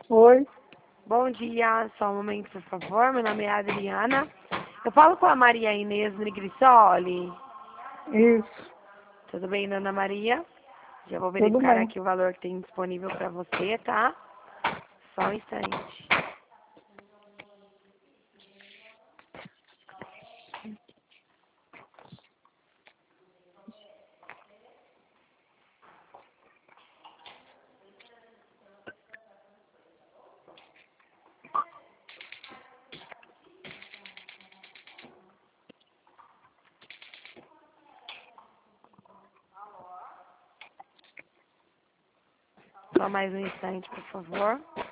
Oi, Bom dia, só um momento, por favor. Meu nome é Adriana. Eu falo com a Maria Inês Negrisoli. isso, Tudo bem, dona Maria? Já vou tudo verificar bem. aqui o valor que tem disponível para você, tá? Só um instante. Só mais um instante, por favor.